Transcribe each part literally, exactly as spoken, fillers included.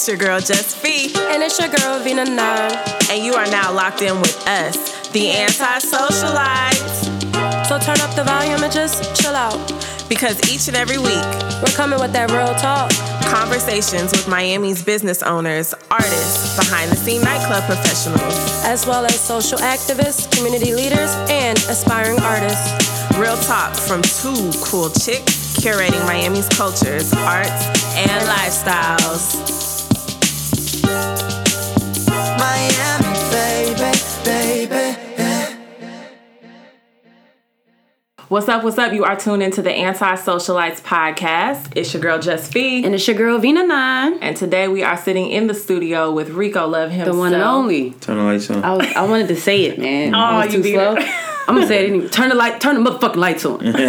It's your girl, Just Fee. And it's your girl, Vina Nine. And you are now locked in with us, the Anti-Socialites. So turn up the volume and just chill out. Because each and every week, we're coming with that real talk. Conversations with Miami's business owners, artists, behind-the-scene nightclub professionals, as well as social activists, community leaders, and aspiring artists. Real talk from two cool chicks curating Miami's cultures, arts, and lifestyles. Miami, baby, baby. What's up, what's up? You are tuned into the Anti-Socialites podcast. It's your girl, Just Fee. And it's your girl, Vina Nine. And today we are sitting in the studio with Rico Love himself. The one and only. Turn the lights on. I, was, I wanted to say it, man. Oh, I was you too slow. I'm going to say it anyway. Turn the light, turn the motherfucking lights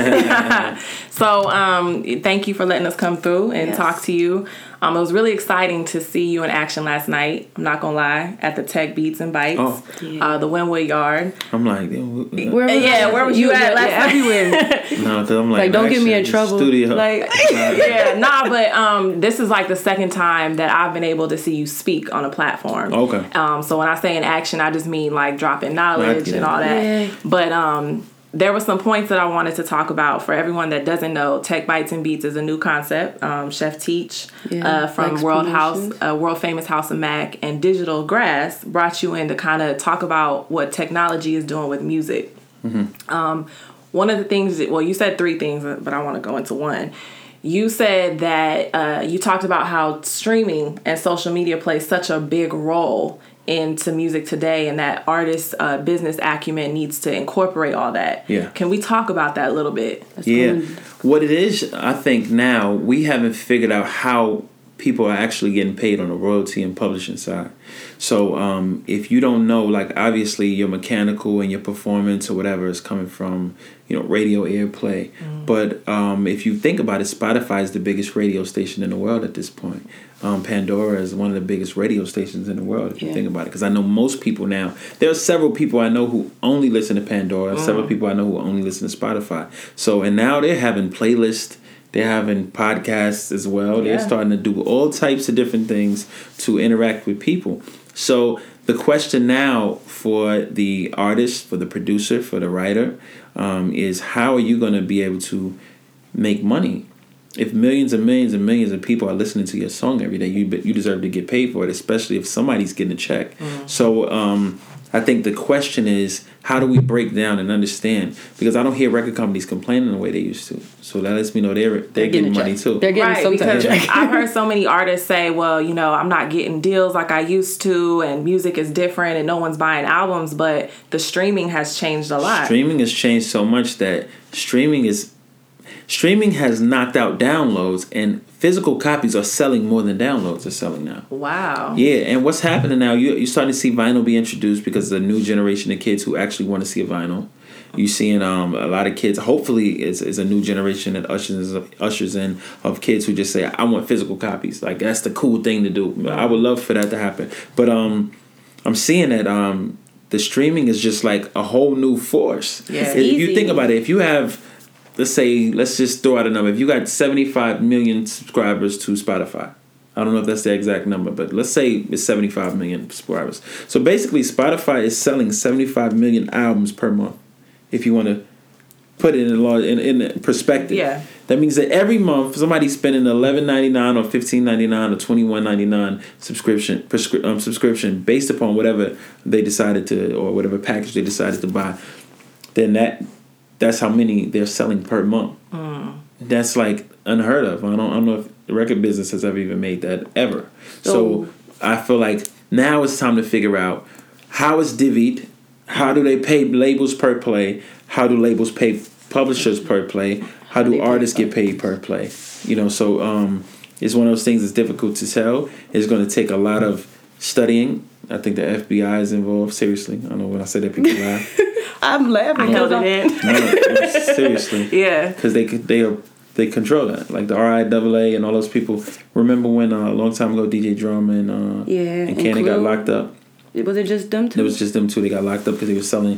on. So, um, thank you for letting us come through and yes. talk to you. Um, it was really exciting to see you in action last night. I'm not gonna lie, at the Tech Beats and Bites, oh. yeah. uh, the Wynwood Yard. I'm like, where was yeah, where was you, you at last yeah, everywhere? No, because I'm like, like don't get me in trouble. Studio. Like, yeah, nah, but um, this is like the second time that I've been able to see you speak on a platform. Okay. Um, so when I say in action, I just mean like dropping knowledge and all that. Yeah. But um. There were some points that I wanted to talk about. For everyone that doesn't know, Tech Bites and Beats is a new concept. Um, Chef Teach yeah, uh, from World House, uh, World Famous House of Mac, and Digital Grass brought you in to kind of talk about what technology is doing with music. Mm-hmm. Um, one of the things, that, well, you said three things, but I want to go into one. You said that uh, you talked about how streaming and social media plays such a big role into music today, and that artists' uh, business acumen needs to incorporate all that. Yeah. Can we talk about that a little bit? That's yeah. Cool. What it is, I think now we haven't figured out how people are actually getting paid on the royalty and publishing side. So um, if you don't know, like obviously your mechanical and your performance or whatever is coming from, you know, radio airplay. Mm. But um, if you think about it, Spotify is the biggest radio station in the world at this point. Um, Pandora is one of the biggest radio stations in the world, if yeah. you think about it. Because I know most people now, there are several people I know who only listen to Pandora, mm. several people I know who only listen to Spotify. So, and now they're having playlists, they're having podcasts as well. Yeah. They're starting to do all types of different things to interact with people. So the question now for the artist, for the producer, for the writer, um, is how are you going to be able to make money? If millions and millions and millions of people are listening to your song every day, you you deserve to get paid for it, especially if somebody's getting a check. Mm. So um, I think the question is, how do we break down and understand? Because I don't hear record companies complaining the way they used to. So that lets me know they're, they're, they're getting, getting money too. They're getting right, some type of check. I've heard so many artists say, well, you know, I'm not getting deals like I used to, and music is different and no one's buying albums, but the streaming has changed a lot. Streaming has changed so much that streaming is Streaming has knocked out downloads, and physical copies are selling more than downloads are selling now. Wow. Yeah, and what's happening now, you, you're starting to see vinyl be introduced because of the new generation of kids who actually want to see a vinyl. You're seeing um, a lot of kids, hopefully it's, it's a new generation that ushers, ushers in of kids who just say, I want physical copies. Like, that's the cool thing to do. I would love for that to happen. But um, I'm seeing that um, the streaming is just like a whole new force. Yeah. If easy. You think about it, if you have... Let's say, let's just throw out a number. If you got seventy-five million subscribers to Spotify, I don't know if that's the exact number, but let's say it's seventy-five million subscribers. So basically, Spotify is selling seventy-five million albums per month. If you want to put it in large in, in perspective, yeah, that means that every month somebody's spending eleven ninety-nine or fifteen ninety-nine or twenty-one ninety-nine subscription prescri- um, subscription based upon whatever they decided to or whatever package they decided to buy. Then that. That's how many they're selling per month. Mm. That's like unheard of. I don't, I don't know if the record business has ever even made that ever. So, so I feel like now it's time to figure out how it's divvied. How do they pay labels per play? How do labels pay publishers per play? How do artists get paid per play? You know, so um, it's one of those things that's difficult to tell. It's going to take a lot of studying. I think the F B I is involved. Seriously, I don't know when I say that people laugh. I'm laughing. I held it in. No, seriously. Yeah. Because they they are they control that, like the R I A A and all those people. Remember when uh, a long time ago D J Drum and uh, yeah, and Candy got locked up? Was it just them two? It was just them two. They got locked up because they were selling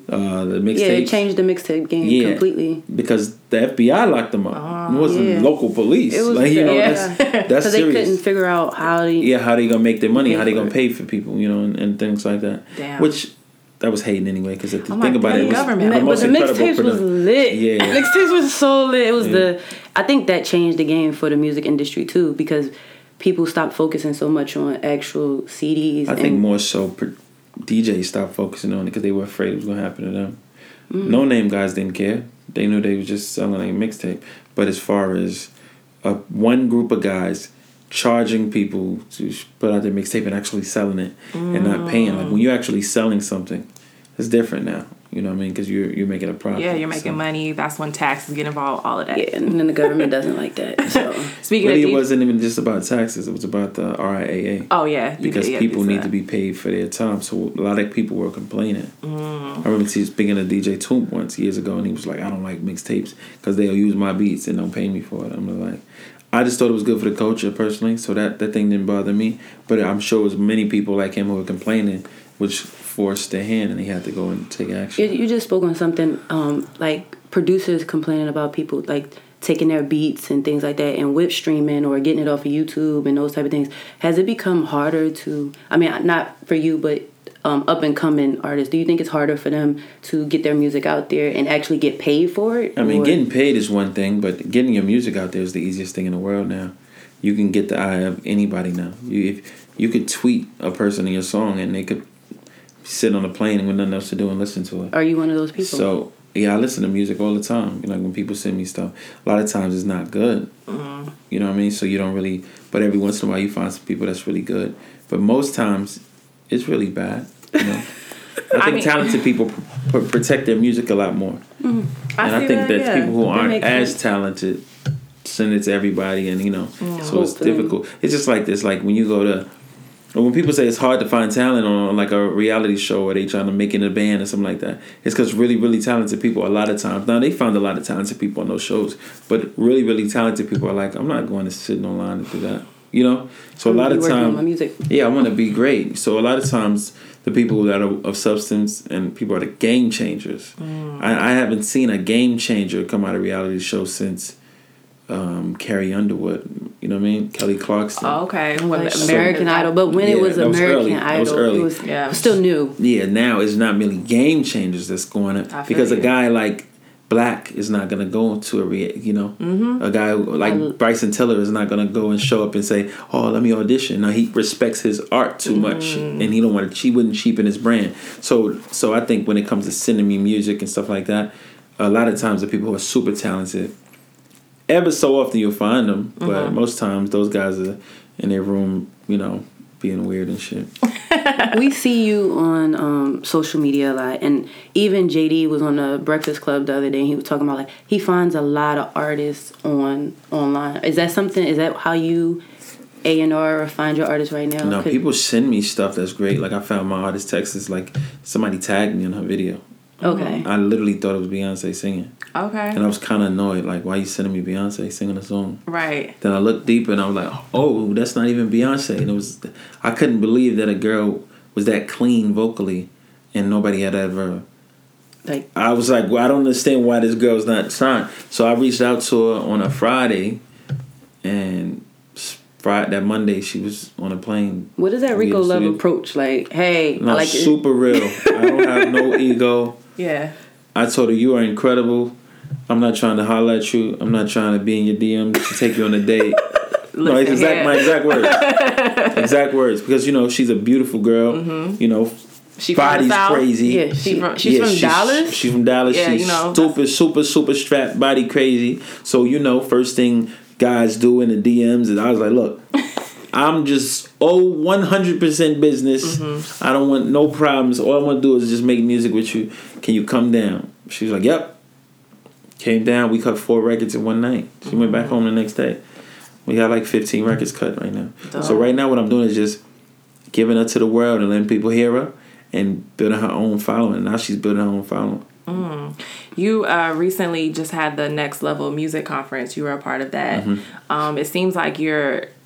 Uh, the mixtape. Yeah, it changed the mixtape game yeah, completely. Because the F B I locked them up. Uh, it wasn't yeah. local police. It was, like you know, yeah. that's that's Because they serious. couldn't figure out how they yeah how they gonna make their money, how they gonna it. pay for people, you know, and, and things like that. Damn. Which that was hating anyway. Because if you oh think about it, it was government. the but the mixtapes was lit. Yeah, mixtapes was so lit. It was yeah. the. I think that changed the game for the music industry too, because people stopped focusing so much on actual C Ds. I and think more so D Js stopped focusing on it because they were afraid it was gonna happen to them. Mm. No name guys didn't care. They knew they was just selling a mixtape. But as far as uh, one group of guys charging people to put out their mixtape and actually selling it mm. and not paying, like when you're actually selling something, it's different now. You know what I mean? Because you're you're making a profit. Yeah, you're making so. money. That's when taxes get involved. All of that. Yeah, and then the government doesn't like that. So speaking really, of, it wasn't even just about taxes. It was about the R I A A. Oh yeah, because yeah, people need that. to be paid for their time. So a lot of people were complaining. Mm. I remember speaking to D J Toomp once years ago, and he was like, "I don't like mixtapes because they'll use my beats and don't pay me for it." I'm like, I just thought it was good for the culture personally, so that that thing didn't bother me. But I'm sure it was many people like him who were complaining, which forced their hand and he had to go and take action. You, you just spoke on something um, like producers complaining about people like taking their beats and things like that and whip streaming or getting it off of YouTube and those type of things. Has it become harder to, I mean, not for you, but um, up and coming artists, do you think it's harder for them to get their music out there and actually get paid for it? I mean, or? getting paid is one thing, but getting your music out there is the easiest thing in the world now. You can get the eye of anybody now. You if you could tweet a person in your song and they could sit on a plane with nothing else to do and listen to it. Are you one of those people? So yeah, I listen to music all the time. You know, when people send me stuff, a lot of times it's not good. Mm-hmm. You know what I mean? So you don't really. But every once in a while, you find some people that's really good. But most times, it's really bad. You know, I think I mean, talented people pr- pr- protect their music a lot more. Mm-hmm. I and I think that, that yeah. people who that aren't as sense. talented send it to everybody, and you know, mm, so it's difficult. It's just like this. Like when you go to. When people say it's hard to find talent on like a reality show or they trying to make it in a band or something like that, it's because really, really talented people a lot of times. Now, they found a lot of talented people on those shows, but really, really talented people are like, I'm not going to sit online and do that. You know? So a lot of times, yeah, I want to be great. So a lot of times, the people that are of substance and people are the game changers. Mm. I, I haven't seen a game changer come out of reality show since um, Carrie Underwood. You know what I mean? Kelly Clarkson. Oh, okay. Well, American Idol, but when yeah, it was American was Idol, was early. it was yeah. still new. Yeah, now it's not really game changers that's going on because you. a guy like Black is not gonna go into a rea- you know mm-hmm. a guy like I, Bryson Tiller is not gonna go and show up and say, oh, let me audition. Now he respects his art too mm-hmm. much and he don't want to he wouldn't cheapen his brand. So so I think when it comes to sending me music and stuff like that, a lot of times the people who are super talented, ever so often you'll find them, but mm-hmm. most times those guys are in their room, you know, being weird and shit. We see you on um, social media a lot, and even J D was on the Breakfast Club the other day, and he was talking about like he finds a lot of artists on online. Is that something? Is that how you A and R or find your artists right now? No, Could, people send me stuff that's great. Like I found my artist Texas, like somebody tagged me in her video. Okay. I literally thought it was Beyonce singing. Okay. And I was kind of annoyed, like, why are you sending me Beyonce singing a song? Right. Then I looked deeper and I was like, oh, that's not even Beyonce. And it was, I couldn't believe that a girl was that clean vocally and nobody had ever. Like. I was like, well, I don't understand why this girl's not signed. So I reached out to her on a Friday, and Friday, that Monday she was on a plane. What is that Rico Love approach? Like, hey, no, I like super it. real. I don't have no ego. Yeah. I told her, you are incredible. I'm not trying to holler at you. I'm not trying to be in your D Ms to take you on a date. No, it's exact, my exact words. Exact words. Because, you know, she's a beautiful girl. Mm-hmm. You know, she body's from crazy. Yeah, she from, she's yeah, from she's, Dallas? She's from Dallas. Yeah, she's you know, super, super, super strapped, body crazy. So, you know, first thing guys do in the D Ms is I was like, look, I'm just oh one hundred percent business. Mm-hmm. I don't want no problems. All I want to do is just make music with you. Can you come down? She was like, yep. Came down. We cut four records in one night. She mm-hmm. went back home the next day. We got like fifteen records cut right now. Duh. So right now what I'm doing is just giving her to the world and letting people hear her and building her own following. Now she's building her own following. Mm. You uh, recently just had the Next Level Music Conference. You were a part of that. Mm-hmm. Um, it seems like you're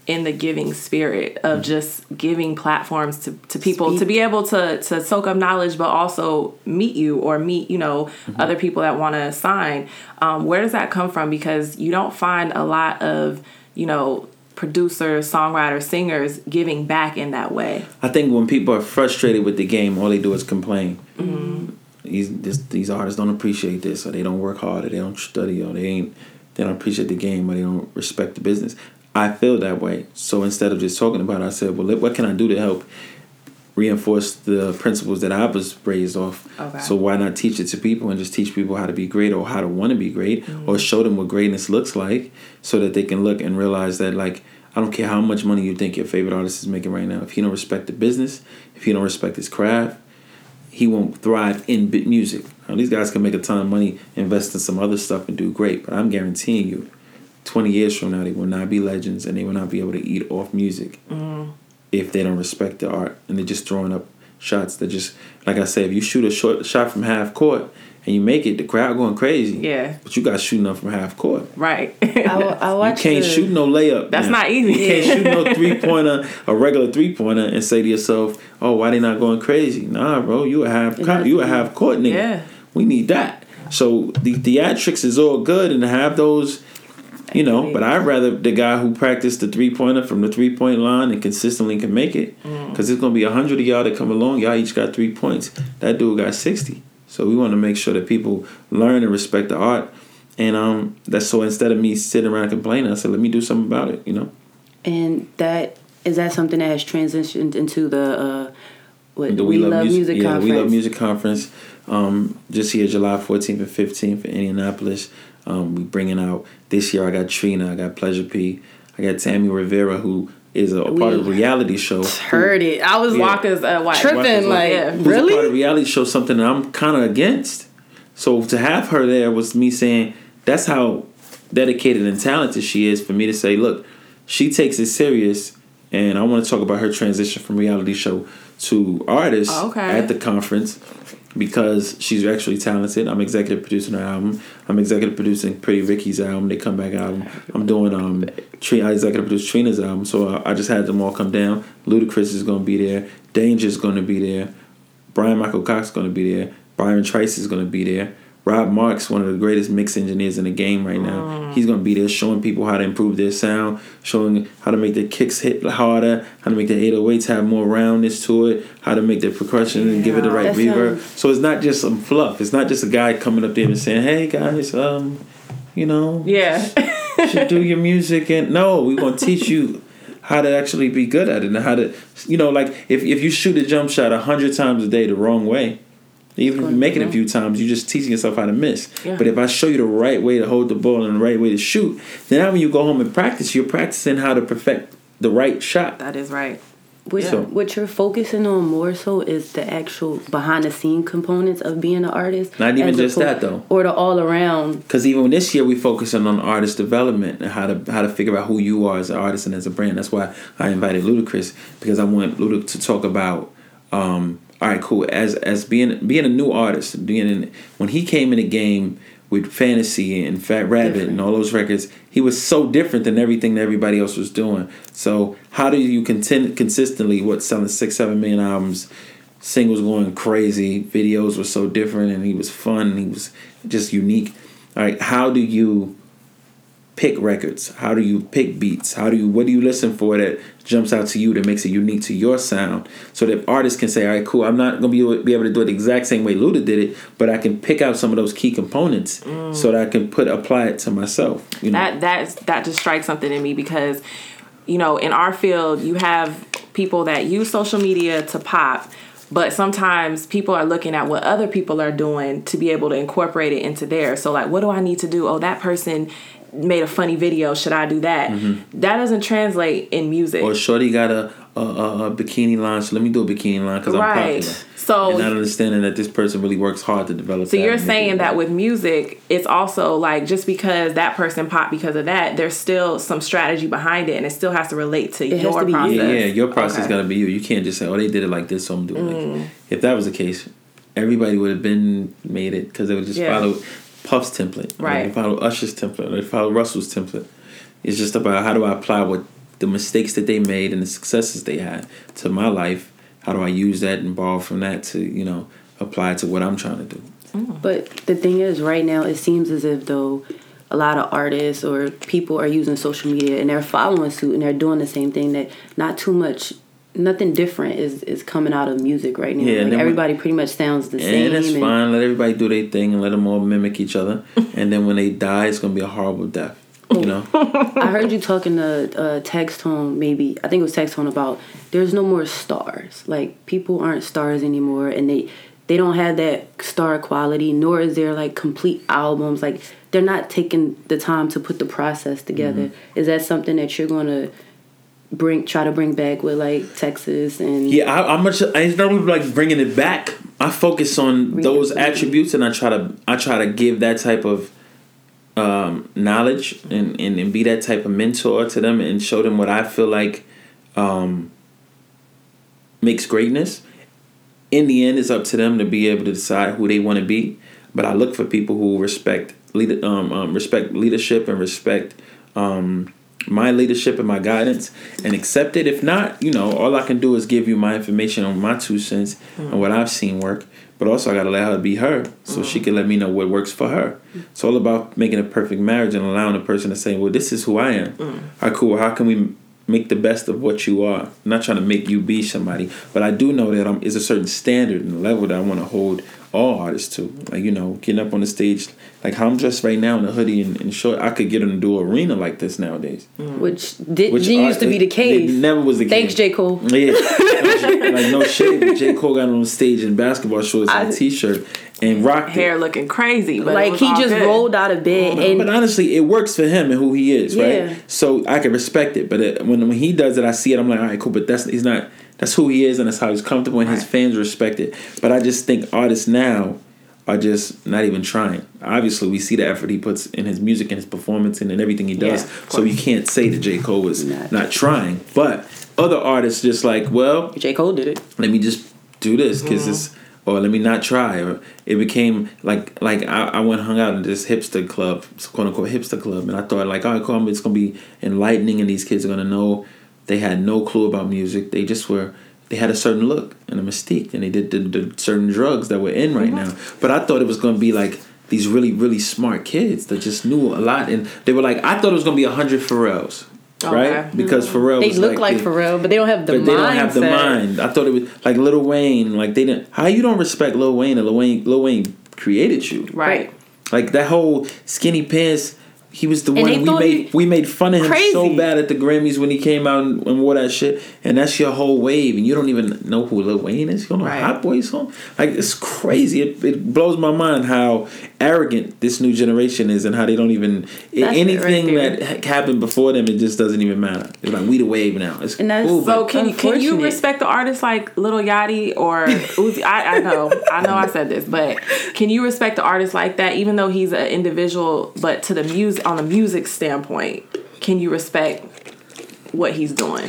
in the giving spirit of mm-hmm. just giving platforms to, to people Speak. to be able to to soak up knowledge, but also meet you or meet, you know, mm-hmm. other people that want to sign. Um, where does that come from? Because you don't find a lot of, you know, producers, songwriters, singers giving back in that way. I think when people are frustrated with the game, all they do is complain. Mm-hmm. These this, these artists don't appreciate this, or they don't work hard, or they don't study, or they ain't they don't appreciate the game, or they don't respect the business. I feel that way. So instead of just talking about it, I said, well, what can I do to help reinforce the principles that I was raised off? Okay. So why not teach it to people and just teach people how to be great or how to want to be great mm-hmm. or show them what greatness looks like so that they can look and realize that, like, I don't care how much money you think your favorite artist is making right now. If he don't respect the business, if he don't respect his craft, he won't thrive in music. Now, these guys can make a ton of money, invest in some other stuff and do great, but I'm guaranteeing you, twenty years from now, they will not be legends and they will not be able to eat off music mm. if they don't respect the art and they're just throwing up shots that just, like I say, if you shoot a short shot from half court and you make it, the crowd going crazy. Yeah. But you got shooting up from half court. Right. I, I watched you can't the, shoot no layup. That's now. not easy. You can't shoot no three-pointer, a regular three-pointer, and say to yourself, oh, why they not going crazy? Nah, bro, you a half co- you a half court nigga. Yeah. We need that. So the theatrics is all good and to have those, you know, but I'd rather the guy who practiced the three-pointer from the three-point line and consistently can make it. Because mm. there's going to be a hundred of y'all that come along. Y'all each got three points. That dude got sixty. So we want to make sure that people learn and respect the art. And um, that's so instead of me sitting around complaining, I said, let me do something about it, you know. And that is that something that has transitioned into the uh, what the We, we Love, Love Music, Music yeah, Conference. We Love Music Conference. Um, just here July fourteenth and fifteenth in Indianapolis. Um, we bringing out this year. I got Trina, I got Pleasure P, I got Tammy Rivera, who is a, a part of a reality show. Heard who, it. I was yeah. Walker's uh, wife. tripping Walker's like yeah. who's really. A part of a reality show, something that I'm kind of against. So to have her there was me saying that's how dedicated and talented she is. For me to say, look, she takes it serious, and I want to talk about her transition from reality show to artist oh, okay. at the conference. Because she's actually talented. I'm executive producing her album. I'm executive producing Pretty Ricky's album, They Come Back album. I'm doing um, Trina, I executive produce Trina's album. So I, I just had them all come down. Ludacris is going to be there. Danger's going to be there. Brian Michael Cox is going to be there. Byron Trice is going to be there. Rob Marks, one of the greatest mix engineers in the game right now. Mm. He's going to be there showing people how to improve their sound, showing how to make their kicks hit harder, how to make their eight oh eights have more roundness to it, how to make their percussion yeah, and give it the right reverb. Sounds... So it's not just some fluff. It's not just a guy coming up there and saying, hey, guys, um, you know, yeah, you should do your music. And no, we're going to teach you how to actually be good at it and how to, you know, like if, if you shoot a jump shot a hundred times a day the wrong way, even if you make it a few times, you're just teaching yourself how to miss. Yeah. But if I show you the right way to hold the ball and the right way to shoot, then now when you go home and practice, you're practicing how to perfect the right shot. That is right. What, so, what you're focusing on more so is the actual behind-the-scene components of being an artist. Not even just opposed, that, though. Or the all-around. Because even this year, we're focusing on artist development and how to how to figure out who you are as an artist and as a brand. That's why I invited Ludacris, because I want Luda to talk about... Um, all right, cool. As as being being a new artist, being in, when he came in the game with Fantasy and Fat Rabbit different. And all those records, he was so different than everything that everybody else was doing. So how do you contend consistently what selling six, seven million albums, singles going crazy, videos were so different, and he was fun, and he was just unique. All right, how do you pick records? How do you pick beats? How do you what do you listen for that jumps out to you that makes it unique to your sound? So that artists can say, all right, cool, I'm not gonna be able, be able to do it the exact same way Luda did it, but I can pick out some of those key components mm. so that I can put apply it to myself. You know? That that's that just strikes something in me, because, you know, in our field you have people that use social media to pop, but sometimes people are looking at what other people are doing to be able to incorporate it into theirs. So like, what do I need to do? Oh, that person made a funny video. Should I do that? Mm-hmm. That doesn't translate in music. Or shorty got a, a, a, a bikini line, so let me do a bikini line because right. I'm popular. So, and not understanding that this person really works hard to develop. So that you're saying that with music, it's also like just because that person popped because of that, there's still some strategy behind it, and it still has to relate to it your to process. Yeah, yeah, your process okay. got to be you. You can't just say, oh, they did it like this, so I'm doing it mm. like this. If that was the case, everybody would have been made it because they would just yeah. follow Puff's template. Right. They follow Usher's template. They follow Russell's template. It's just about how do I apply what the mistakes that they made and the successes they had to my life. How do I use that and borrow from that to, you know, apply to what I'm trying to do? But the thing is, right now, it seems as if, though, a lot of artists or people are using social media and they're following suit and they're doing the same thing, that not too much, nothing different is, is coming out of music right now. Yeah, like everybody pretty much sounds the same. And that's fine. Let everybody do their thing and let them all mimic each other. And then when they die, it's going to be a horrible death. You know? I heard you talking to uh, Text Tone, maybe, I think it was Text Tone, about there's no more stars. Like, people aren't stars anymore, and they... They don't have that star quality, nor is there like complete albums. Like, they're not taking the time to put the process together. Mm-hmm. Is that something that you're going to bring, try to bring back with like Texas and? Yeah, I, I'm much. I don't like bringing it back. I focus on those attributes, and I try to. I try to give that type of um, knowledge and, and and be that type of mentor to them, and show them what I feel like um, makes greatness. In the end, it's up to them to be able to decide who they want to be. But I look for people who respect lead, um, um, respect leadership and respect um, my leadership and my guidance and accept it. If not, you know, all I can do is give you my information on my two cents mm. and what I've seen work. But also I got to let her be her so mm. she can let me know what works for her. It's all about making a perfect marriage and allowing a person to say, well, this is who I am. Mm. All right, cool. How can we make the best of what you are? I'm not trying to make you be somebody, but I do know that I'm, is a certain standard and level that I want to hold all artists to. Like, you know, getting up on the stage, like how I'm dressed right now in a hoodie and, and short, I could get them to do an arena like this nowadays. Mm. Which did, Which used are, to be the case. It never was the Thanks, case. Thanks, J. Cole. Yeah. Like, no shade, but J. Cole got on the stage in basketball shorts and a t-shirt and rocked hair it. looking crazy, but like he just good. rolled out of bed. But, and but honestly, it works for him and who he is, yeah. right? So I can respect it. But it, when when he does it, I see it. I'm like, all right, cool. But that's he's not. That's who he is, and that's how he's comfortable, and right. his fans respect it. But I just think artists now are just not even trying. Obviously, we see the effort he puts in his music and his performance and in everything he does. Yeah, so you can't say that J. Cole was not, not trying. But other artists just like, well, J. Cole did it. Let me just do this because mm-hmm. it's. Or let me not try. Or it became like like I, I went and hung out in this hipster club, quote unquote hipster club, and I thought like, all right, cool, it's gonna be enlightening, and these kids are gonna know. They had no clue about music. They just were. They had a certain look and a mystique, and they did the, the certain drugs that were in right mm-hmm. now. But I thought it was gonna be like these really really smart kids that just knew a lot, and they were like, I thought it was gonna be a hundred Pharrells. Right, okay. Because Pharrell they was look like, like they, Pharrell, but they don't have the. But they don't have the mind. I thought it was like Lil Wayne. Like they didn't. How you don't respect Lil Wayne? And Lil Wayne, Lil Wayne created you, right? Like that whole skinny pants. He was the and one we made. We made fun of him crazy. so bad at the Grammys when he came out and, and wore that shit. And that's your whole wave, and you don't even know who Lil Wayne is. You don't know right. Hot Boy song. Like it's crazy. It, it blows my mind how arrogant this new generation is, and how they don't even that's anything right that happened before them. It just doesn't even matter. It's like we the wave now. It's and that's cool. So can you can you respect the artists like Lil Yachty or Uzi? I, I know I know I said this, but can you respect the artist like that, even though he's an individual, but to the music on the music standpoint, can you respect what he's doing?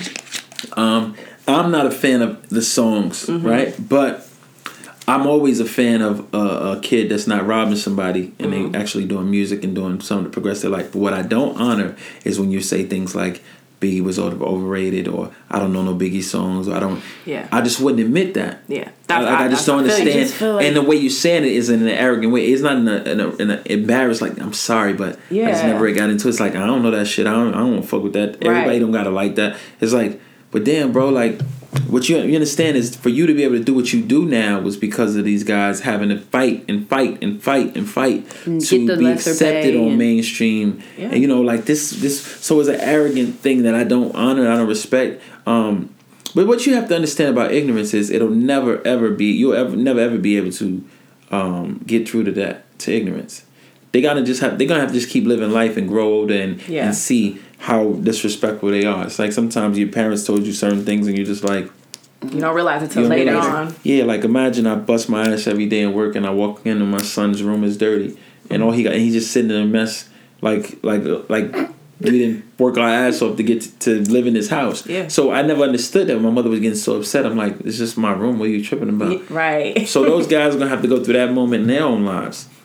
Um, I'm not a fan of the songs, mm-hmm. right? But I'm always a fan of uh, a kid that's not robbing somebody and mm-hmm. they actually doing music and doing something to progress their life. But what I don't honor is when you say things like Biggie was overrated, or I don't know no Biggie songs, or I don't. Yeah. I just wouldn't admit that. Yeah. That's, I, I, I just don't understand. Just like, and the way you're saying it is in an arrogant way. It's not in a, in a, in a embarrassed, like, I'm sorry, but yeah. I just never got into it. It's like, I don't know that shit. I don't, I don't want to fuck with that. Right. Everybody don't got to like that. It's like, but damn, bro, like, what you, you understand is for you to be able to do what you do now was because of these guys having to fight and fight and fight and fight and to be accepted on and, mainstream. Yeah. And, you know, like this, this, so it's an arrogant thing that I don't honor, I don't respect. Um, but what you have to understand about ignorance is it'll never, ever be, you'll ever, never, ever be able to um, get through to that, to ignorance. They gotta just have, they're gonna have to just keep living life and grow older and, yeah. and see how disrespectful they are. It's like sometimes your parents told you certain things and you're just like, you don't realize it till later on. Yeah, like imagine I bust my ass every day at work and I walk in and my son's room is dirty and all he got, and he's just sitting in a mess, like like like we didn't work our ass off to get to, to live in his house. Yeah. So I never understood that. My mother was getting so upset. I'm like, it's just my room. What are you tripping about? Right. So those guys are gonna have to go through that moment in their own lives.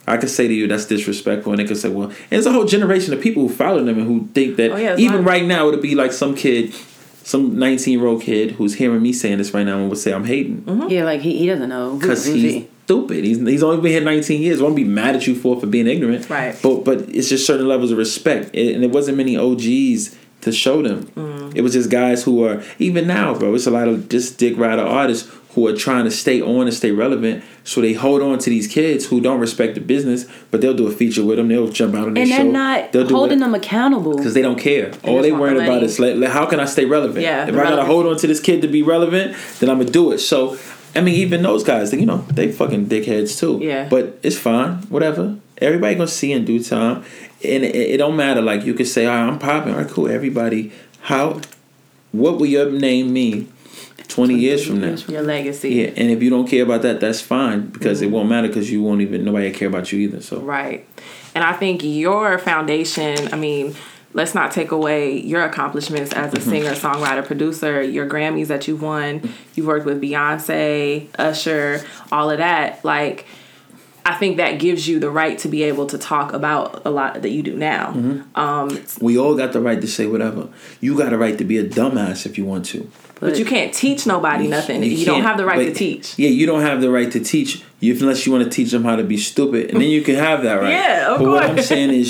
I could say to you that's disrespectful, and they could say, well, and there's a whole generation of people who follow them and who think that oh, yeah, even fine. right now it'd be like some kid, some nineteen year old kid who's hearing me saying this right now and would say I'm hating. Mm-hmm. Yeah, like he, he doesn't know Because Who- he's he? stupid. He's he's only been here nineteen years. I won't be mad at you for for being ignorant. Right. But but it's just certain levels of respect, it, and it wasn't many O Gs to show them. Mm. It was just guys who are even now, bro. It's a lot of just dick rider artists who are trying to stay on and stay relevant. So they hold on to these kids who don't respect the business, but they'll do a feature with them. They'll jump out on their And show. they're not They'll holding them accountable. because they don't care. All they want worried the about money. is like, like, how can I stay relevant? Yeah, if the I gotta relevance. hold on to this kid to be relevant, then I'm gonna do it. So I mean, even those guys, you know, they fucking dickheads too. Yeah. But it's fine. Whatever. Everybody gonna see in due time, and it, it don't matter. Like you could say, all right, I'm popping. All right, cool. Everybody, how? What will your name mean twenty years from now? Your legacy. Yeah, and if you don't care about that, that's fine because mm-hmm. it won't matter because you won't even nobody care about you either. So right, and I think your foundation. I mean, let's not take away your accomplishments as a mm-hmm. singer, songwriter, producer. Your Grammys that you've won. You've worked with Beyonce, Usher, all of that. Like, I think that gives you the right to be able to talk about a lot that you do now. Mm-hmm. Um, we all got the right to say whatever. You got the right to be a dumbass if you want to. But, but you can't teach nobody you, nothing. You, you don't have the right to teach. Yeah, you don't have the right to teach you unless you want to teach them how to be stupid, and then you can have that right. Yeah, of but course. What I'm saying is,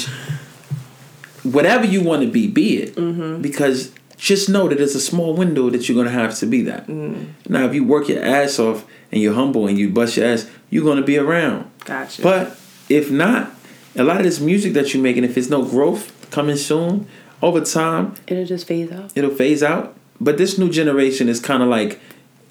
whatever you want to be, be it. Mm-hmm. Because just know that there's a small window that you're gonna have to be that. Mm. Now, if you work your ass off and you're humble and you bust your ass, you're gonna be around. Gotcha. But if not, a lot of this music that you're making, if there's no growth coming soon, over time, it'll just phase out. It'll phase out. But this new generation is kind of like,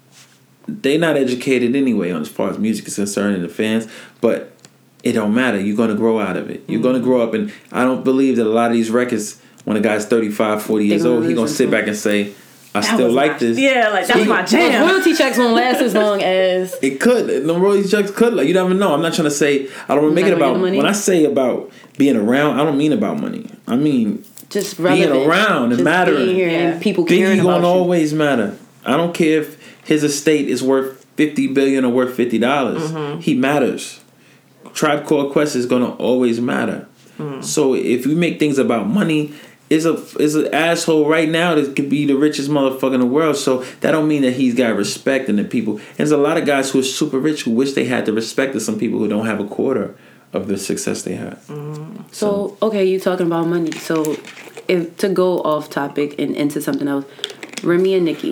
they not educated anyway on as far as music is concerned and the fans, but it don't matter. You're going to grow out of it. You're mm-hmm. going to grow up, and I don't believe that a lot of these records, when a guy's thirty-five, forty years old, he's going to sit back and say, I that still like my, this. Yeah, like that's my jam. Royalty checks won't last as long as it could. The royalty checks could. Like, you never know. I'm not trying to say. I don't make it about. When I say about being around, I don't mean about money. I mean just relevant. Being around and mattering. Being here yeah. and people Biggie caring about gonna you. always matter. I don't care if his estate is worth fifty billion or worth fifty dollars. Mm-hmm. He matters. Tribe Called Quest is gonna always matter. Mm. So if we make things about money. Is a is an asshole right now that could be the richest motherfucker in the world. So that don't mean that he's got respect in the people. And there's a lot of guys who are super rich who wish they had the respect of some people who don't have a quarter of the success they had. Mm. So, so okay, you talking about money. So if to go off topic and into something else, Remy and Nicki.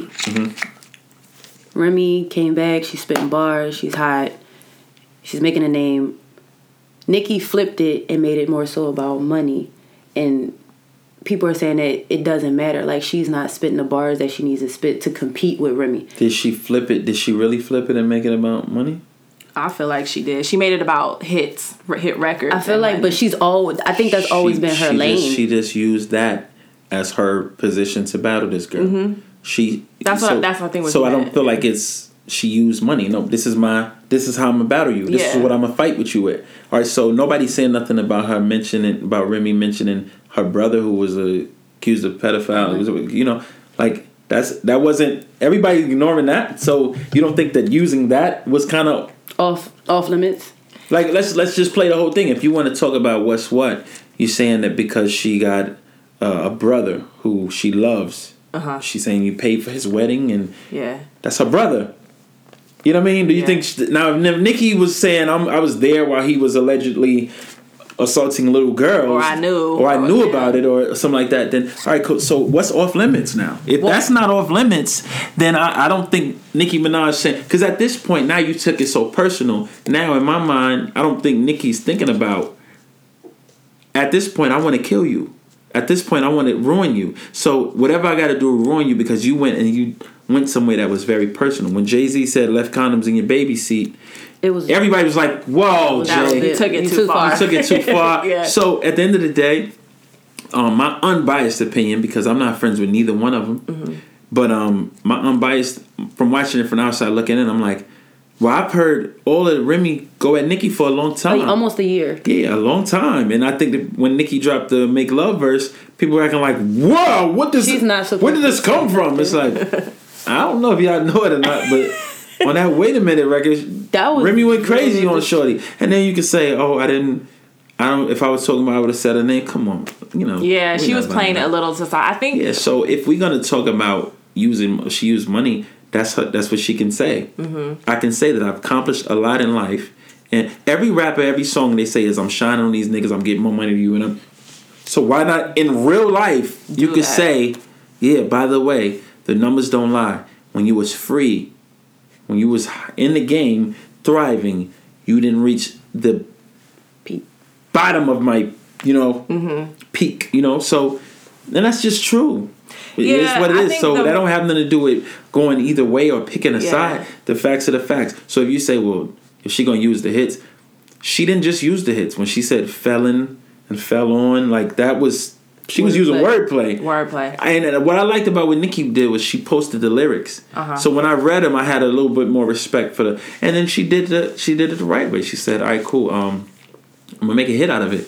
Mm-hmm. Remy came back. She's spitting bars. She's hot. She's making a name. Nicki flipped it and made it more so about money and. People are saying that it doesn't matter. Like, she's not spitting the bars that she needs to spit to compete with Remy. Did she flip it? Did she really flip it and make it about money? I feel like she did. She made it about hits, hit records. I feel like, money. But she's always. I think that's always she, been her she lane. Just, she just used that as her position to battle this girl. Mm-hmm. She. That's so, what. That's what I think. Was so meant. I don't feel like it's she used money. No, this is my. This is how I'm gonna battle you. This yeah. is what I'm gonna fight with you with. All right. So nobody's saying nothing about her mentioning about Remy mentioning her brother who was a. Accused of pedophile, mm-hmm. was, you know, like that's that wasn't everybody ignoring that. So you don't think that using that was kind of off off limits? Like let's let's just play the whole thing. If you want to talk about what's what, you're saying that because she got uh, a brother who she loves, uh-huh. she's saying you paid for his wedding and yeah, that's her brother. You know what I mean? Do you yeah. think she, now? If Nicki was saying I'm, I was there while he was allegedly. Assaulting little girls, or I knew, or I knew yeah. about it, or something like that. Then, all right, cool. So, what's off limits now? If well, that's not off limits, then I, I don't think Nicki Minaj saying because at this point now you took it so personal. Now, in my mind, I don't think Nicki's thinking about. At this point, I want to kill you. At this point, I want to ruin you. So, whatever I got to do to ruin you because you went and you went somewhere that was very personal. When Jay-Z said "left condoms in your baby seat." It was everybody was like, "Whoa, Jay, you took it too far. You took it too far." yeah. So at the end of the day, um, my unbiased opinion, because I'm not friends with neither one of them, mm-hmm. but um, my unbiased from watching it from outside looking in, I'm like, well, I've heard all of Remy go at Nicki for a long time, like almost a year. Yeah, a long time, and I think that when Nicki dropped the "Make Love" verse, people were acting like, "Whoa, what does? She's not supposed where did this come from?" It's like I don't know if y'all know it or not, but. on that Wait a Minute record, that was Remy went crazy on Shorty. And then you could say, oh, I didn't, I don't, if I was talking about, I would have said her name. Come on, you know. Yeah, she was playing it a little to side. I think. Yeah, so if we're going to talk about using, she used money, that's her, that's what she can say. Mm-hmm. I can say that I've accomplished a lot in life. And every rapper, every song they say is, I'm shining on these niggas, I'm getting more money than you. And I'm, so why not in real life, you Do could that. say, yeah, by the way, the numbers don't lie. When you was free, when you was in the game, thriving, you didn't reach the peak. bottom of my, you know, mm-hmm. peak, you know. So, and that's just true. It Yeah, is what it I is. think So the- that don't have nothing to do with going either way or picking a Yeah. side. The facts are the facts. So if you say, well, if she gonna use the hits, she didn't just use the hits. When she said felon and fell on, like that was, she was using wordplay. Wordplay. And what I liked about what Nicki did was she posted the lyrics. Uh-huh. So when I read them, I had a little bit more respect for the. And then she did the she did it the right way. She said, "All right, cool. Um, I'm gonna make a hit out of it."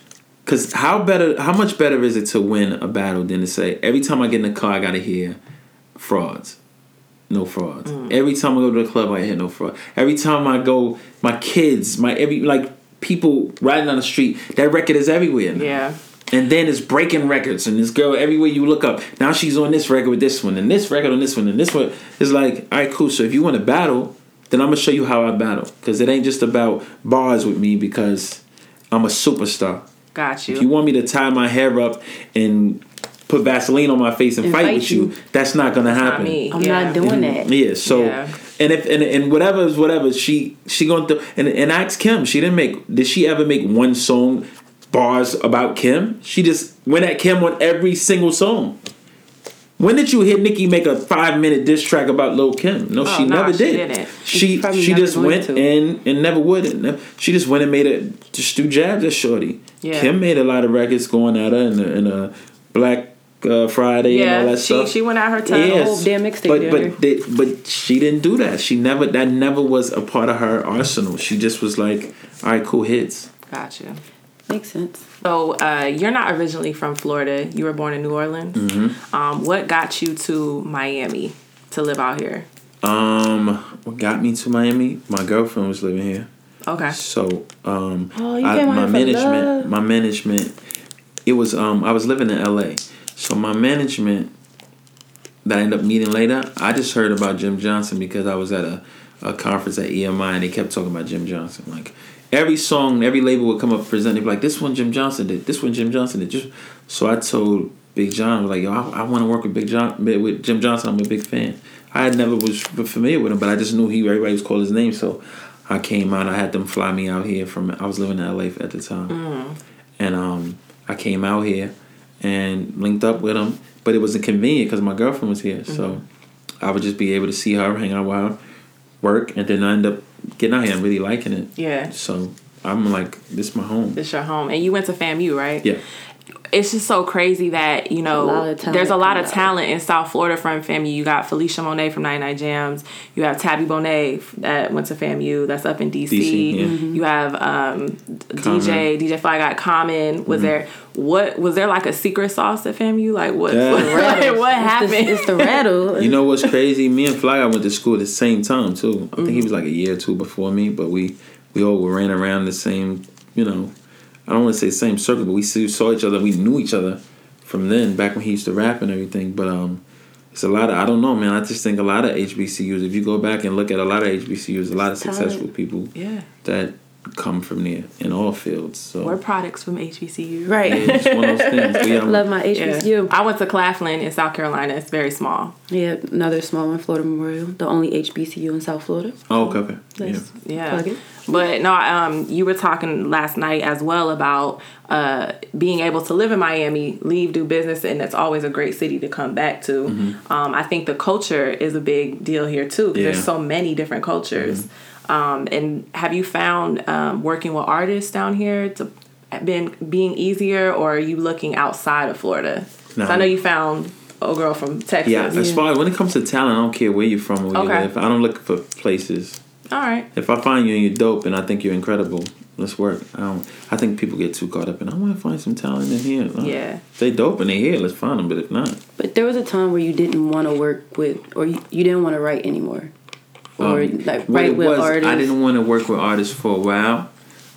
Cause how better, how much better is it to win a battle than to say every time I get in the car I gotta hear frauds, no frauds. Mm. Every time I go to the club I hear no fraud. Every time I go, my kids, my every like people riding down the street, that record is everywhere now. Yeah. And then it's breaking records, and this girl everywhere you look up. Now she's on this record with this one, and this record on this one, and this one. It's like, all right, cool. So if you want to battle, then I'm gonna show you how I battle, because it ain't just about bars with me, because I'm a superstar. Got you. If you want me to tie my hair up and put Vaseline on my face and, And fight, fight with you, you. that's not gonna happen. Not me. I'm Yeah. not doing that. Yeah, so Yeah. and if and, and whatever is whatever, she she going through and and ask Kim. She didn't make. Did she ever make one song bars about Kim? She just went at Kim on every single song. When did you hear Nicki make a five minute diss track about Lil Kim? No, Oh, she no, never she did. didn't. She Probably she never just going went to. and and never would. And never- she just went and made it. Just do jabs at Shorty. Yeah. Kim made a lot of records going at her in a, in a Black uh, Friday and all Yeah, that she stuff. she went at her tongue. Yes. whole damn mixtape But together. but they, but she didn't do that. She never that never was a part of her arsenal. She just was like, all right, cool hits. Got you. Makes sense. So uh, you're not originally from Florida. You were born in New Orleans. Mm-hmm. Um, what got you to Miami to live out here? Um, what got me to Miami? My girlfriend was living here. Okay. So um, Oh, you I, came out my here for management, love. my management, it was um, I was living in L A. So my management that I ended up meeting later, I just heard about Jim Johnson because I was at a, a conference at E M I and they kept talking about Jim Johnson. Like every song, every label would come up and present. They'd be like, "This one Jim Johnson did. This one Jim Johnson did." Just so I told Big John, I was like, "Yo, I, I want to work with Big John with Jim Johnson. I'm a big fan." I had never was familiar with him, but I just knew he everybody was calling his name. So I came out. I had them fly me out here from. I was living in L A at the time, Mm. and um, I came out here and linked up with him. But it wasn't convenient because my girlfriend was here, mm-hmm. so I would just be able to see her, hang out with her, work, and then I end up getting out here and really liking it. Yeah. So I'm like, this is my home. This your home, and you went to FAMU, right? Yeah. It's just so crazy that, you know, A lot of talent there's a lot coming of out. talent in South Florida from FAMU. You got Felicia Monet from ninety-nine Jams. You have Tabby Bonet that went to FAMU. That's up in D C. D C, yeah. Mm-hmm. You have um, Common. D J D J Fly got Common. Was Mm-hmm. there what was there like a secret sauce at FAMU? Like what? Yeah. What, what happened? It's the, it's the rattle. You know what's crazy? Me and Fly, I went to school at the same time too. I think Mm-hmm. he was like a year or two before me, but we we all ran around the same. You know, I don't want to say same circle, but we saw each other. We knew each other from then, back when he used to rap and everything. But um, it's a lot of I don't know, man. I just think a lot of H B C Us. If you go back and look at a lot of H B C Us, a lot of successful people Yeah. that come from there in all fields. So We're products from H B C U. Right. yeah, it's one of those things. But yeah, I'm- Love my H B C U. I went to Claflin in South Carolina. It's very small. Yeah, another small one, Florida Memorial, the only H B C U in South Florida. oh, okay, okay. Yeah. Let's Yeah. plug it. But no, um, you were talking last night as well about uh, being able to live in Miami, leave, do business, and it's always a great city to come back to. Mm-hmm. Um, I think the culture is a big deal here too, because Yeah. there's so many different cultures. Um, and have you found um, working with artists down here to been being easier, or are you looking outside of Florida? 'Cause No. I know you found a girl from Texas. Yeah, as far as when it comes to talent, I don't care where you're from or where Okay. you live. I don't look for places. All right. If I find you and you're dope and I think you're incredible, let's work. I don't. I think people get too caught up in. I want to find some talent in here. Uh, Yeah. If they dope and they here, let's find them. But if not, But there was a time where you didn't want to work with, or you, you didn't want to write anymore. or um, like write with was, artists? I didn't want to work with artists for a while.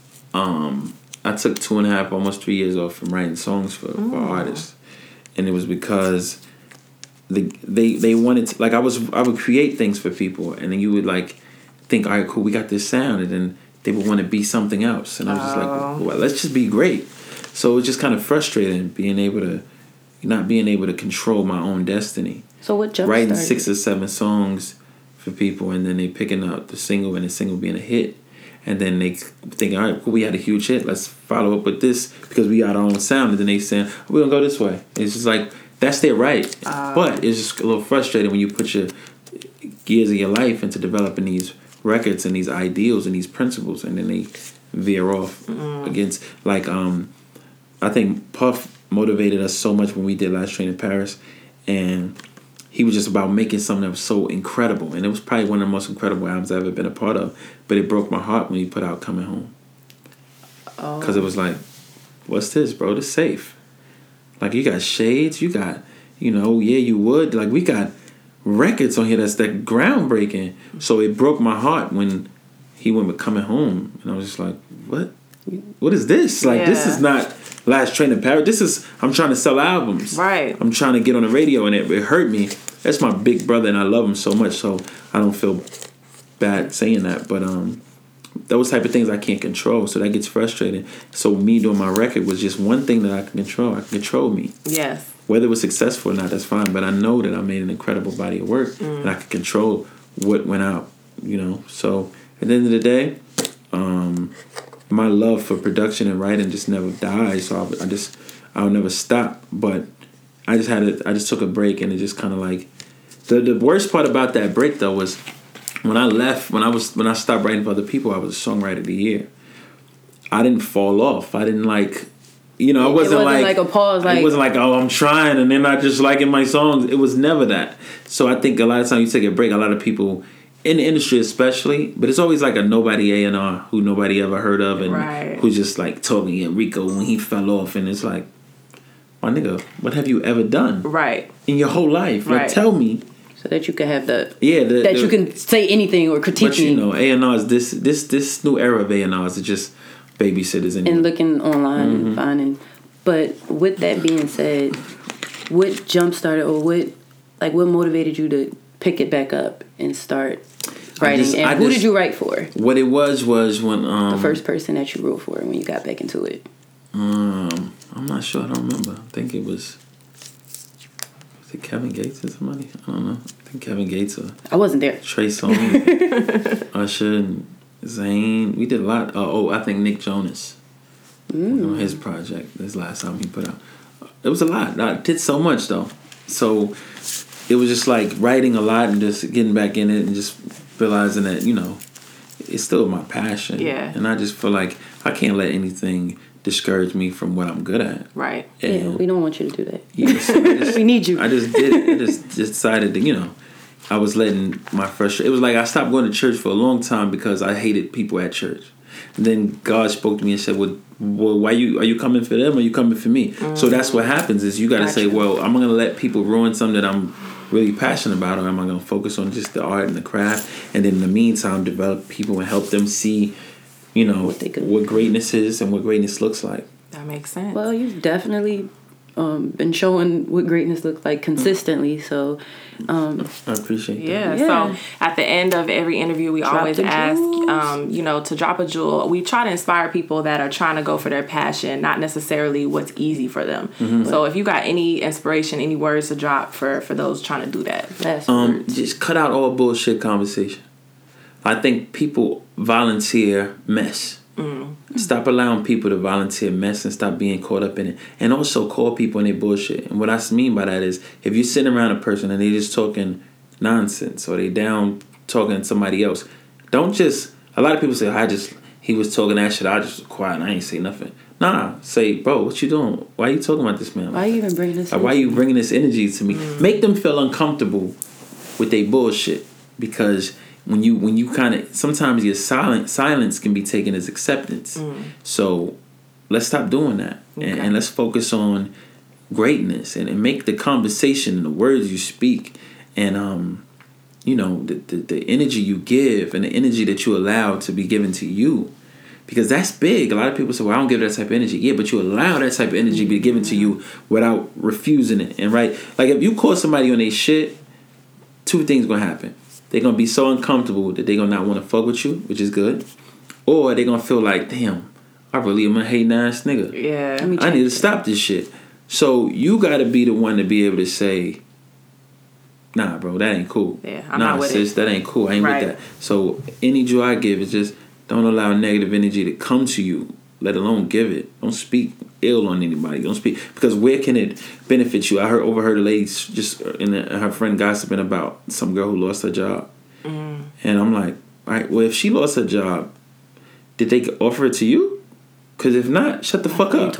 Um, I took two and a half, almost three years off from writing songs for, mm. for artists, and it was because the they they wanted to, like I was I would create things for people, and then you would like think, all right, cool, we got this sound, and then they would want to be something else, and I was just like, well, let's just be great. So it was just kind of frustrating being able to not being able to control my own destiny. So what jump writing started? six or seven songs for people, and then they picking up the single, and the single being a hit, and then they think, all right, cool, we had a huge hit, let's follow up with this because we got our own sound, and then they saying, we're gonna go this way. It's just like that's their right, uh, but it's just a little frustrating when you put your years of your life into developing these records and these ideals and these principles, and then they veer off mm. against like um, I think Puff motivated us so much when we did Last Train in Paris, and he was just about making something that was so incredible, and it was probably one of the most incredible albums I've ever been a part of. But it broke my heart when he put out Coming Home, because oh. it was like, what's this, bro? This safe. Like you got shades, you got, you know, yeah, you would. Like we got records on here that's that groundbreaking. So it broke my heart when he went with Coming Home, and I was just like, what? What is this? Like yeah. this is not Last Train in Paris. This is I'm trying to sell albums. Right. I'm trying to get on the radio, and it, it hurt me. That's my big brother, and I love him so much. So I don't feel bad saying that, but um, those type of things I can't control. So that gets frustrating. So me doing my record was just one thing that I can control. I can control me. Yes. Whether it was successful or not, that's fine. But I know that I made an incredible body of work, mm. and I can control what went out. You know. So at the end of the day, um. my love for production and writing just never died, so I, I just I'll never stop. But I just had a, I just took a break, and it just kind of like the the worst part about that break though was when I left when I was when I stopped writing for other people. I was a songwriter of the year. I didn't fall off. I didn't like, you know, I wasn't, it wasn't like, like a pause. Like, it wasn't like, oh, I'm trying, and then I just liking my songs. It was never that. So I think a lot of times you take a break, a lot of people in the industry especially, but it's always like a nobody A and R who nobody ever heard of, and right. who's just like talking yeah, Rico when he fell off, and it's like, my nigga, what have you ever done? Right. In your whole life? Right. Like, tell me. So that you can have the yeah the, that the, you can say anything or critique. But you know, A and R's this this this new era of A and R's is just babysitters and, and looking online mm-hmm. and finding. But with that being said, what jump started or what like what motivated you to pick it back up and start writing? Just, and I who just, did you write for? What it was was when um, the first person that you wrote for when you got back into it. Um, I'm not sure. I don't remember. I think it was. Was it Kevin Gates or somebody? I don't know. I think Kevin Gates or I wasn't there. Trey Songz, Usher, and Zayn. We did a lot. Uh, oh, I think Nick Jonas mm. on his project. This last time he put out. It was a lot. I did so much though. So it was just like writing a lot and just getting back in it and just realizing that, you know, it's still my passion. Yeah. And I just feel like I can't let anything discourage me from what I'm good at. Right. And yeah, we don't want you to do that. Yeah, so just, we need you. I just did it. I just, just decided to, you know, I was letting my frustration. It was like I stopped going to church for a long time because I hated people at church. And then God spoke to me and said, well, well why you are you coming for them or are you coming for me? Mm-hmm. So that's what happens is you got to gotcha. say, well, I'm going to let people ruin something that I'm really passionate about, or am I going to focus on just the art and the craft, and then in the meantime develop people and help them see, you know, what, what greatness is and what greatness looks like. That makes sense. Well, you've definitely um, been showing what greatness looks like consistently, so um, I appreciate that. Yeah, yeah. So at the end of every interview, we drop always ask, um, you know, to drop a jewel. We try to inspire people that are trying to go for their passion, not necessarily what's easy for them. Mm-hmm. So if you got any inspiration, any words to drop for, for those trying to do that. Last um, words. Just cut out all bullshit conversation. I think people volunteer mess. Mm. Stop allowing people to volunteer mess and stop being caught up in it. And also call people in their bullshit. And what I mean by that is if you're sitting around a person and they're just talking nonsense or they down talking to somebody else, don't just, a lot of people say, I just, he was talking that shit, I just was quiet and I ain't say nothing. Nah, say, bro, what you doing? Why are you talking about this man? Why are you even bringing this like, why are you bringing this energy to me? Mm. Make them feel uncomfortable with their bullshit, because when you when you kind of sometimes your silent silence can be taken as acceptance. Mm. So let's stop doing that. Okay. and, and let's focus on greatness and, and make the conversation and the words you speak and um you know, the, the, the energy you give and the energy that you allow to be given to you. Because that's big. A lot of people say, well, I don't give that type of energy. Yeah, but you allow that type of energy to be given to you without refusing it. And right, like if you call somebody on their shit, two things going to happen. They're going to be so uncomfortable that they're going to not want to fuck with you, which is good. Or they're going to feel like, damn, I really am a hating ass nigga. Yeah. I need to stop this shit. So you got to be the one to be able to say, nah, bro, that ain't cool. Yeah, I'm nah, not with sis, it. that ain't cool. I ain't right. with that. So any joy I give is just don't allow negative energy to come to you, let alone give it. Don't speak ill on anybody. Don't speak, because where can it benefit you? I heard overheard a lady just and her friend gossiping about some girl who lost her job. Mm. And I'm like, all right, well, if she lost her job, did they offer it to you? Because if not, shut the fuck up.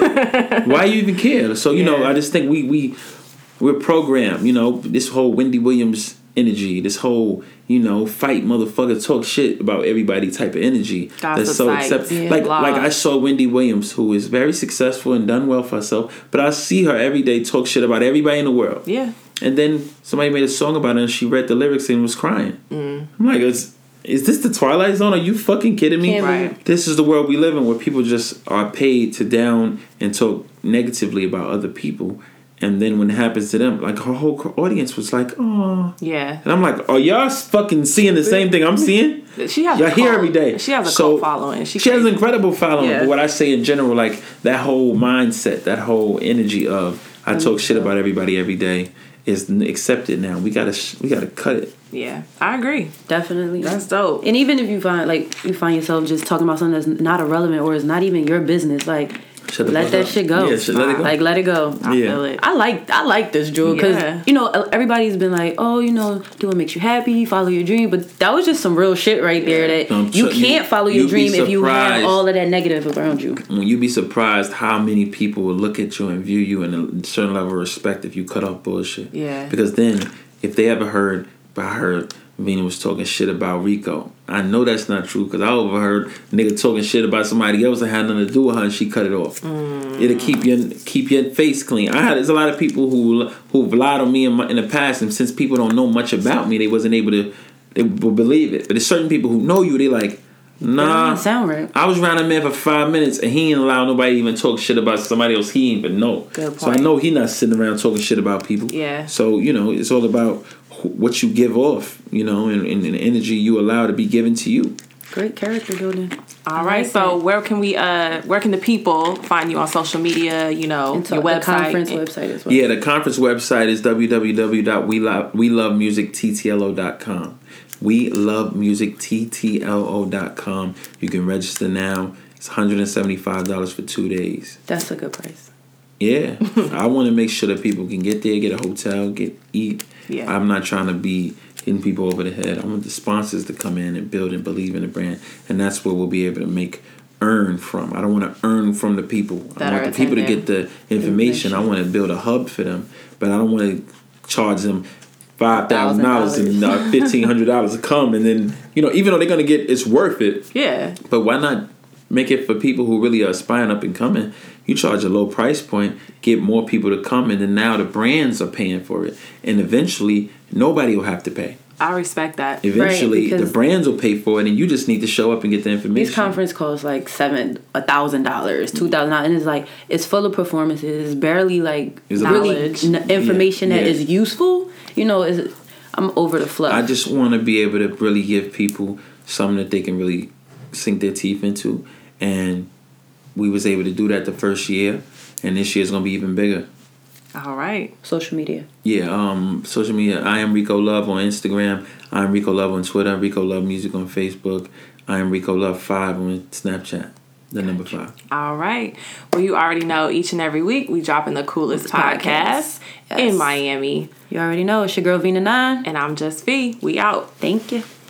Why you even care? So, you yeah. know, I just think we, we, we're programmed, you know, this whole Wendy Williams energy, this whole, you know, fight motherfucker, talk shit about everybody type of energy. Gossip that's so accept- yeah. like Blog. like I saw Wendy Williams, who is very successful and done well for herself, but I see her every day talk shit about everybody in the world. Yeah. And then somebody made a song about it and she read the lyrics and was crying. Mm. I'm like, is, is this the Twilight Zone? Are you fucking kidding me? Right. This is the world we live in, where people just are paid to down and talk negatively about other people. And then when it happens to them, like her whole audience was like, oh. Yeah. And I'm like, are y'all fucking seeing the same thing I'm seeing? She has y'all a hear cult. every day. She has a so cult following. She, she has an incredible following. Yeah. But what I say in general, like that whole mindset, that whole energy of I talk shit about everybody every day is accepted now. We gotta we gotta cut it. Yeah, I agree. Definitely. That's dope. And even if you find like you find yourself just talking about something that's not irrelevant or is not even your business, like let that up. shit go. Yeah, shit, let it go. Like let it go. I yeah. feel it. I like I like this, Drew, because yeah. you know everybody's been like, oh, you know, do what makes you happy, follow your dream, but that was just some real shit right there that um, you can't follow your dream if you have all of that negative around you. When you be surprised how many people will look at you and view you in a certain level of respect if you cut off bullshit. Yeah. Because then if they ever heard, but I heard Vina was talking shit about Rico. I know that's not true because I overheard a nigga talking shit about somebody else that had nothing to do with her and she cut it off. Mm. It'll keep your keep your face clean. I had there's a lot of people who who've lied on me in, my, in the past, and since people don't know much about me, they wasn't able to they will believe it. But there's certain people who know you. They like, nah, sound right. I was around a man for five minutes and he ain't allow nobody to even talk shit about somebody else he ain't even know. Good point. So I know he not sitting around talking shit about people. Yeah. So you know it's all about what you give off, you know, and, and, and the energy you allow to be given to you. Great character building. All right, so where can we, uh, where can the people find you on social media? You know, and your website, the conference website as well. Yeah, the conference website is w w w dot we love music t t l o dot com. we love music t t l o dot com. You can register now. It's one hundred seventy-five dollars for two days. That's a good price. Yeah, I want to make sure that people can get there, get a hotel, get eat. Yeah. I'm not trying to be hitting people over the head. I want the sponsors to come in and build and believe in the brand, and that's where we'll be able to make earn from. I don't want to earn from the people. That I want the people to get the information. I want to build a hub for them, but I don't want to charge them five thousand dollars and uh, fifteen hundred dollars to come, and then you know, even though they're gonna get, it's worth it. Yeah. But why not make it for people who really are aspiring up and coming? You charge a low price point, get more people to come, and then now the brands are paying for it. And eventually, nobody will have to pay. I respect that. Eventually, right, the brands will pay for it, and you just need to show up and get the information. These conference costs like seven, a thousand dollars, two thousand dollars, and it's like it's full of performances. It's barely like it's really n- information yeah, that yeah. is useful. You know, is I'm over the fluff. I just want to be able to really give people something that they can really sink their teeth into, and we was able to do that the first year, and this year is gonna be even bigger. All right. Social media. Yeah, um, social media. I am Rico Love on Instagram. I am Rico Love on Twitter. Rico Love Music on Facebook. I am Rico Love five on Snapchat. The number five. All right. Well, you already know each and every week we dropping the coolest podcast, podcast. in Yes. Miami. You already know it's your girl Vina Nine, And I'm Just V. We out. Thank you.